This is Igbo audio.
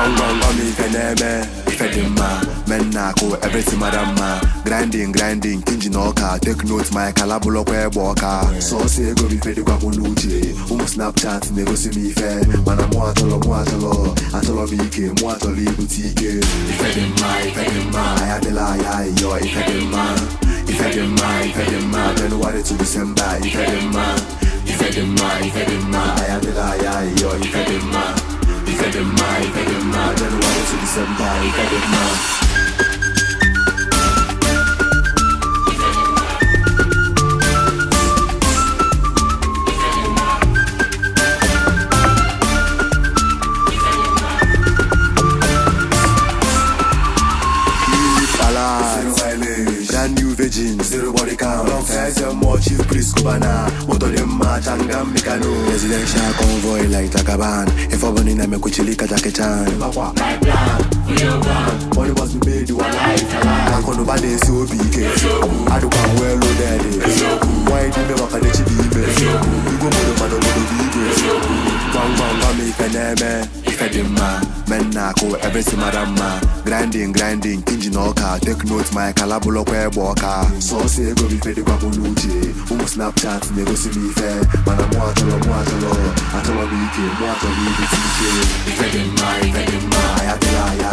me feneme, fedima, menako, everything madama. Grinding, kinji noka, take notes, my calabulo kwe boka. So say go be fed kwa muluche, Snapchat, never see me fair. Man, I'm atolo, atolo bike, atolo boutique. If I didn't mind, I had the lie, yo, if I didn't mind, then what it's to December, if I didn't mind, I had the lie, yo, if I didn't mind, then what it's to December, if I didn't mind. Zero body count, first and more chief priest Kubana, moto de machangam mikano. Residential convoy like Takaban. If I burn in a mekuchilika Jackie-chan. My plan, money must be made, you are life. I can't nobody so big. I don't want well loaded. Why do you never get you be? You go for the man of the Bang, me feneme, fedima, menako, everything madama. Grinding, kinji noka, take notes, my calabulo kwe boka. So say go be fed kwa muluche, Snapchat, never see me fair. Man, I'm atolo bike, atolo boutique. If I didn't mind, I had the lie.